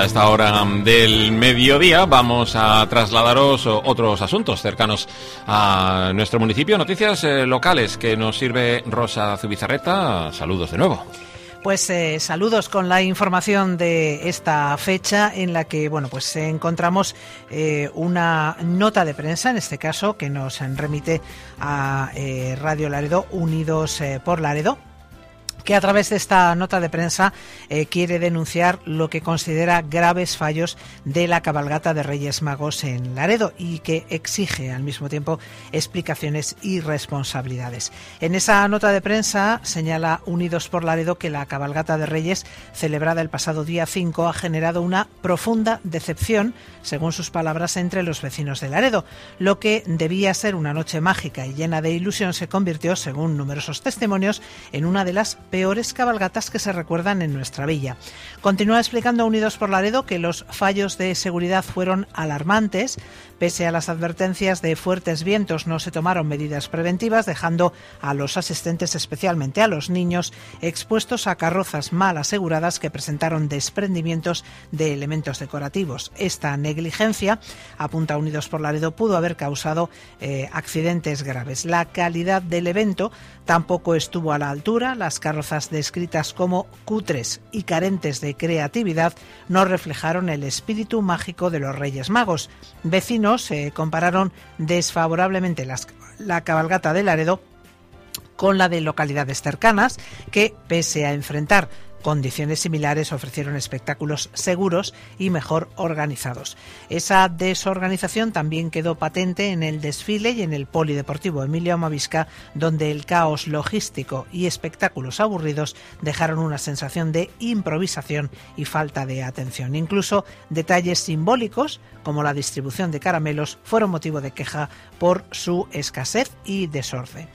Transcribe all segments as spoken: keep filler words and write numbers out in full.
esta hora del mediodía vamos a trasladaros otros asuntos cercanos a nuestro municipio, noticias eh, locales que nos sirve Rosa Zubizarreta. Saludos de nuevo. Pues eh, saludos con la información de esta fecha en la que, bueno, pues encontramos eh, una nota de prensa, en este caso, que nos remite a eh, Radio Laredo, Unidos eh, por Laredo, que a través de esta nota de prensa eh, quiere denunciar lo que considera graves fallos de la cabalgata de Reyes Magos en Laredo y que exige al mismo tiempo explicaciones y responsabilidades. En esa nota de prensa señala Unidos por Laredo que la cabalgata de Reyes, celebrada el pasado día cinco, ha generado una profunda decepción, según sus palabras, entre los vecinos de Laredo. Lo que debía ser una noche mágica y llena de ilusión se convirtió, según numerosos testimonios, en una de las peores cabalgatas que se recuerdan en nuestra villa. Continúa explicando Unidos por Laredo que los fallos de seguridad fueron alarmantes. Pese a las advertencias de fuertes vientos, no se tomaron medidas preventivas, dejando a los asistentes, especialmente a los niños, expuestos a carrozas mal aseguradas que presentaron desprendimientos de elementos decorativos. Esta negligencia, apunta Unidos por Laredo, pudo haber causado eh, accidentes graves. La calidad del evento tampoco estuvo a la altura. Las carrozas descritas como cutres y carentes de creatividad no reflejaron el espíritu mágico de los Reyes Magos. Vecinos eh, compararon desfavorablemente las, la cabalgata de Laredo con la de localidades cercanas que, pese a enfrentar condiciones similares, ofrecieron espectáculos seguros y mejor organizados. Esa desorganización también quedó patente en el desfile y en el polideportivo Emilio Amavisca, donde el caos logístico y espectáculos aburridos dejaron una sensación de improvisación y falta de atención. Incluso detalles simbólicos, como la distribución de caramelos, fueron motivo de queja por su escasez y desorden.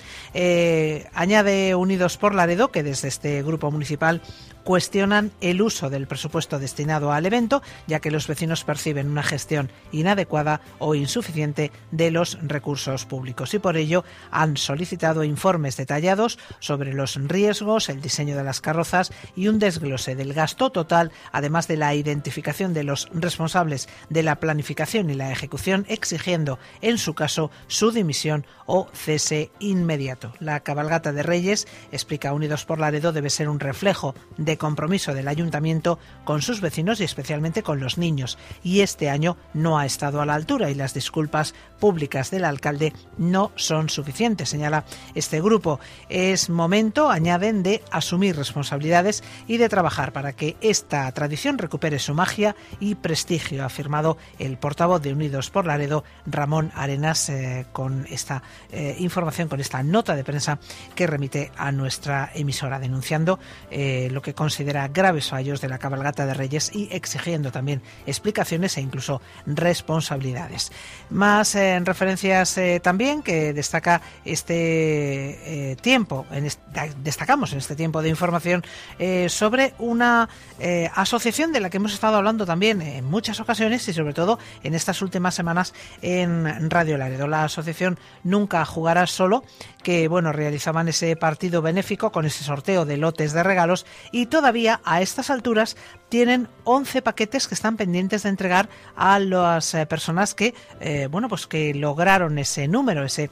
Eh, añade Unidos por Laredo que desde este grupo municipal cuestionan el uso del presupuesto destinado al evento, ya que los vecinos perciben una gestión inadecuada o insuficiente de los recursos públicos y por ello han solicitado informes detallados sobre los riesgos, el diseño de las carrozas y un desglose del gasto total, además de la identificación de los responsables de la planificación y la ejecución, exigiendo, en su caso, su dimisión o cese inmediato. La cabalgata de Reyes, explica Unidos por Laredo, debe ser un reflejo de compromiso del ayuntamiento con sus vecinos y especialmente con los niños, y este año no ha estado a la altura y las disculpas públicas del alcalde no son suficientes, señala este grupo. Es momento, añaden, de asumir responsabilidades y de trabajar para que esta tradición recupere su magia y prestigio, ha afirmado el portavoz de Unidos por Laredo, Ramón Arenas, eh, con esta eh, información, con esta nota de prensa que remite a nuestra emisora, denunciando eh, lo que considera graves fallos de la cabalgata de Reyes y exigiendo también explicaciones e incluso responsabilidades. Más eh, en referencias eh, también que destaca este eh, tiempo, en est- destacamos en este tiempo de información eh, sobre una eh, asociación de la que hemos estado hablando también en muchas ocasiones y sobre todo en estas últimas semanas en Radio Laredo, la asociación Nunca Jugarás Solo, que bueno, realizaban ese partido benéfico con ese sorteo de lotes de regalos y todavía a estas alturas tienen once paquetes que están pendientes de entregar a las eh, personas que eh, bueno, pues que lograron ese número, ese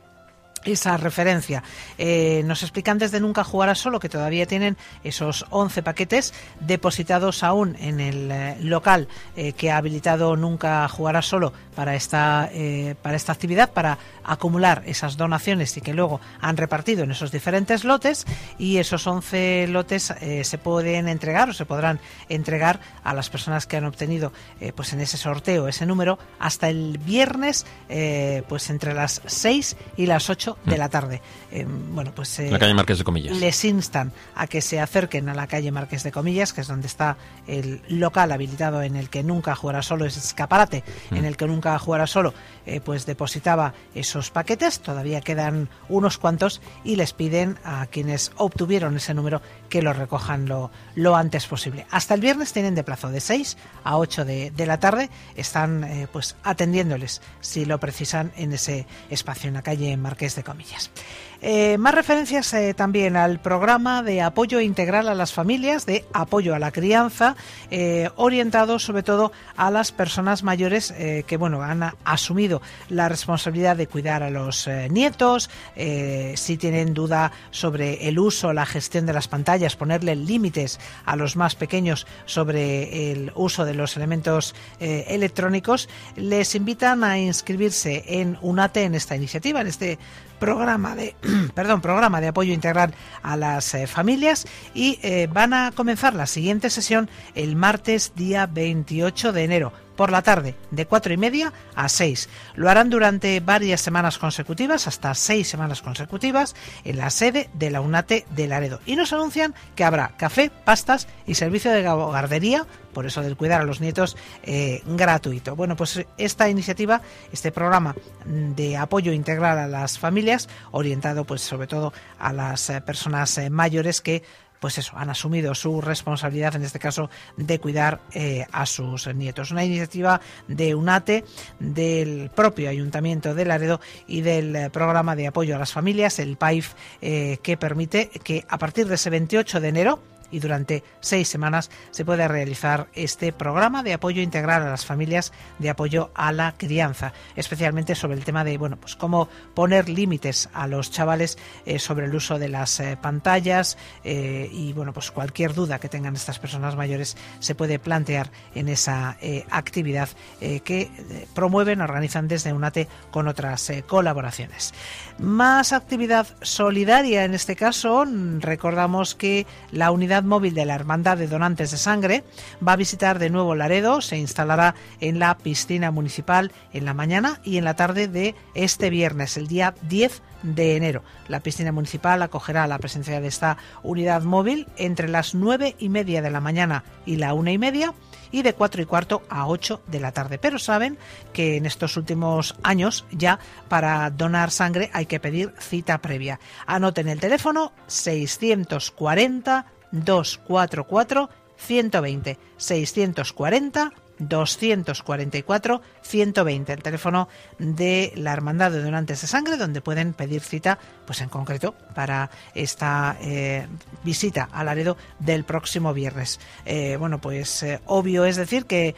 esa referencia. Eh, nos explican desde Nunca Jugarás Solo que todavía tienen esos once paquetes depositados aún en el eh, local eh, que ha habilitado Nunca Jugarás Solo para esta, eh, para esta actividad, para acumular esas donaciones y que luego han repartido en esos diferentes lotes, y esos once lotes eh, se pueden entregar o se podrán entregar a las personas que han obtenido eh, pues en ese sorteo ese número hasta el viernes eh, pues entre las seis y las ocho de la tarde. Eh, bueno, pues eh, la calle Marqués de Comillas. Les instan a que se acerquen a la calle Marqués de Comillas, que es donde está el local habilitado en el que Nunca Jugarás Solo, ese escaparate mm. en el que Nunca Jugarás Solo eh, pues depositaba esos paquetes. Todavía quedan unos cuantos y les piden a quienes obtuvieron ese número que lo recojan lo, lo antes posible. Hasta el viernes tienen de plazo, de seis a ocho de, de la tarde. Están eh, pues atendiéndoles si lo precisan en ese espacio en la calle Marqués de entre comillas. Eh, más referencias eh, también al programa de apoyo integral a las familias, de apoyo a la crianza, eh, orientado sobre todo a las personas mayores eh, que bueno han a, asumido la responsabilidad de cuidar a los eh, nietos, eh, si tienen duda sobre el uso, la gestión de las pantallas, ponerle límites a los más pequeños sobre el uso de los elementos eh, electrónicos, les invitan a inscribirse en UNATE, en esta iniciativa, en este programa de perdón programa de apoyo integral a las eh, familias, y eh, van a comenzar la siguiente sesión el martes día veintiocho de enero por la tarde, de cuatro y media a seis. Lo harán durante varias semanas consecutivas, hasta seis semanas consecutivas, en la sede de la UNATE de Laredo. Y nos anuncian que habrá café, pastas y servicio de guardería, por eso del cuidar a los nietos, eh, gratuito. Bueno, pues esta iniciativa, este programa de apoyo integral a las familias, orientado pues sobre todo a las eh, personas eh, mayores que pues eso, han asumido su responsabilidad, en este caso, de cuidar eh, a sus nietos. Una iniciativa de UNATE, del propio Ayuntamiento de Laredo y del eh, programa de apoyo a las familias, el P A I F, eh, que permite que a partir de ese veintiocho de enero y durante seis semanas se puede realizar este programa de apoyo integral a las familias, de apoyo a la crianza, especialmente sobre el tema de bueno pues cómo poner límites a los chavales eh, sobre el uso de las eh, pantallas eh, y bueno pues cualquier duda que tengan estas personas mayores se puede plantear en esa eh, actividad eh, que eh, promueven, organizan desde UNATE con otras eh, colaboraciones. Más actividad solidaria, en este caso recordamos que la unidad móvil de la Hermandad de Donantes de Sangre va a visitar de nuevo Laredo, se instalará en la piscina municipal en la mañana y en la tarde de este viernes, el día diez de enero. La piscina municipal acogerá la presencia de esta unidad móvil entre las nueve y media de la mañana y la una y media, y de cuatro y cuarto a ocho de la tarde. Pero saben que en estos últimos años ya para donar sangre hay que pedir cita previa. Anoten el teléfono seiscientos cuarenta, doscientos cuarenta y cuatro, ciento veinte, seiscientos cuarenta, doscientos cuarenta y cuatro, ciento veinte, el teléfono de la Hermandad de Donantes de Sangre, donde pueden pedir cita, pues en concreto para esta eh, visita a Laredo del próximo viernes. Eh, bueno, pues eh, obvio es decir que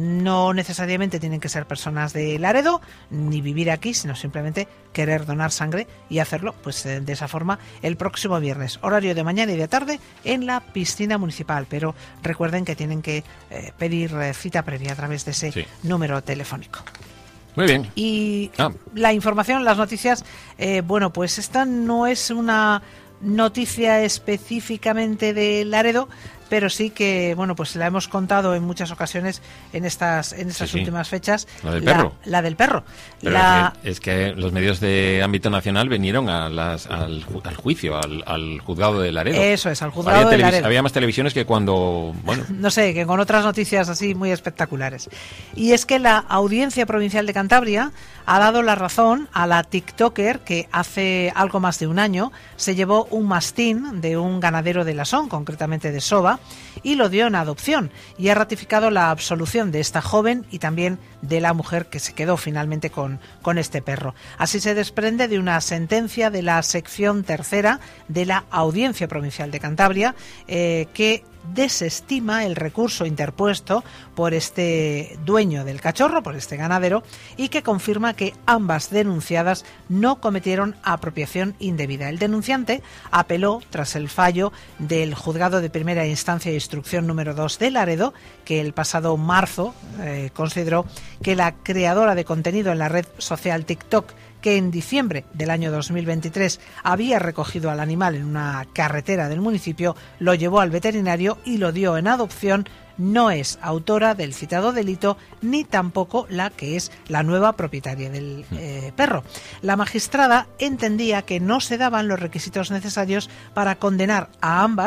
no necesariamente tienen que ser personas de Laredo ni vivir aquí, sino simplemente querer donar sangre y hacerlo pues de esa forma el próximo viernes, horario de mañana y de tarde en la piscina municipal, pero recuerden que tienen que eh, pedir eh, cita previa a través de ese sí. número telefónico. Muy bien. Y ah. la información, las noticias, eh, bueno, pues esta no es una noticia específicamente de Laredo, pero sí que, bueno, pues la hemos contado en muchas ocasiones en estas en estas sí, sí. últimas fechas. La del perro. La, la del perro. Pero la... es, que, es que los medios de ámbito nacional vinieron a las, al, al juicio, al, al juzgado de Laredo. Eso es, al juzgado había de televis- Laredo. Había más televisiones que cuando, bueno... no sé, que con otras noticias así muy espectaculares. Y es que la Audiencia Provincial de Cantabria ha dado la razón a la TikToker que hace algo más de un año se llevó un mastín de un ganadero de Lasón, concretamente de Soba, y lo dio en adopción, y ha ratificado la absolución de esta joven y también de la mujer que se quedó finalmente con, con este perro. Así se desprende de una sentencia de la sección tercera de la Audiencia Provincial de Cantabria eh, que desestima el recurso interpuesto por este dueño del cachorro, por este ganadero, y que confirma que ambas denunciadas no cometieron apropiación indebida. El denunciante apeló tras el fallo del Juzgado de Primera Instancia e Instrucción número dos de Laredo, que el pasado marzo eh, consideró que la creadora de contenido en la red social TikTok, que en diciembre del año dos mil veintitrés había recogido al animal en una carretera del municipio, lo llevó al veterinario y lo dio en adopción, no es autora del citado delito, ni tampoco la que es la nueva propietaria del eh, perro. La magistrada entendía que no se daban los requisitos necesarios para condenar a ambas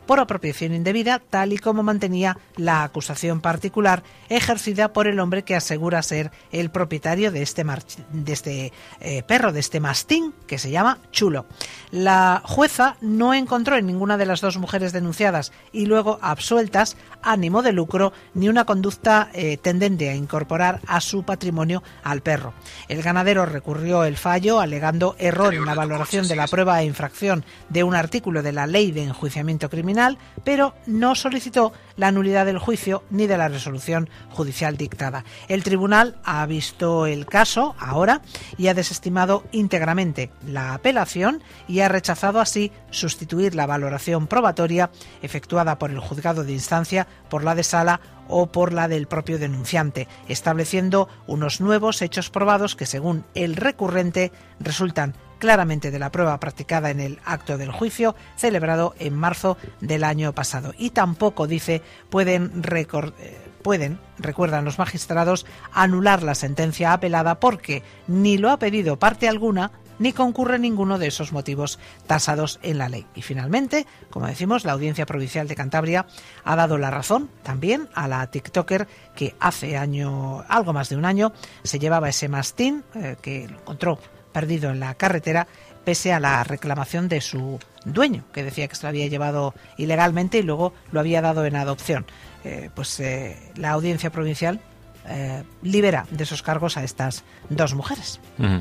por apropiación indebida, tal y como mantenía la acusación particular ejercida por el hombre que asegura ser el propietario de este, mar- de este eh, perro, de este mastín, que se llama Chulo. La jueza no encontró en ninguna de las dos mujeres denunciadas y luego absueltas ánimo de lucro ni una conducta eh, tendente a incorporar a su patrimonio al perro. El ganadero recurrió el fallo alegando error en la valoración de la prueba de infracción de un artículo de la Ley de Enjuiciamiento Criminal, pero no solicitó la nulidad del juicio ni de la resolución judicial dictada. El tribunal ha visto el caso ahora y ha desestimado íntegramente la apelación y ha rechazado así sustituir la valoración probatoria efectuada por el juzgado de instancia por la de sala o por la del propio denunciante, estableciendo unos nuevos hechos probados que, según el recurrente, resultan claramente de la prueba practicada en el acto del juicio celebrado en marzo del año pasado. Y tampoco, dice, pueden, recor- pueden, recuerdan los magistrados, anular la sentencia apelada porque ni lo ha pedido parte alguna ni concurre ninguno de esos motivos tasados en la ley. Y finalmente, como decimos, la Audiencia Provincial de Cantabria ha dado la razón también a la tiktoker que hace año, algo más de un año se llevaba ese mastín eh, que lo encontró perdido en la carretera pese a la reclamación de su dueño, que decía que se lo había llevado ilegalmente y luego lo había dado en adopción. Eh, pues eh, la Audiencia Provincial eh, libera de esos cargos a estas dos mujeres. Uh-huh.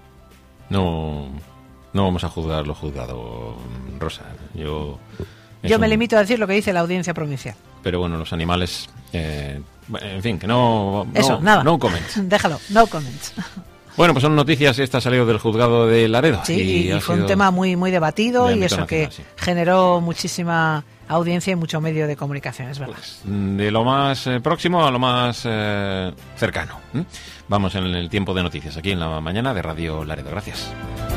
No, no vamos a juzgar lo juzgado, Rosa. Yo, Yo me un... limito a decir lo que dice la Audiencia Provincial. Pero bueno, los animales, eh, en fin, que no... Eso, no, nada. No comments. Déjalo, no comments. Bueno, pues son noticias, esta ha salido del juzgado de Laredo. Sí, y, y fue un tema muy muy debatido y eso nacional, que sí. generó muchísima audiencia y mucho medio de comunicación, es verdad. Pues, de lo más eh, próximo a lo más eh, cercano. ¿eh? Vamos en el tiempo de noticias aquí en la mañana de Radio Laredo. Gracias.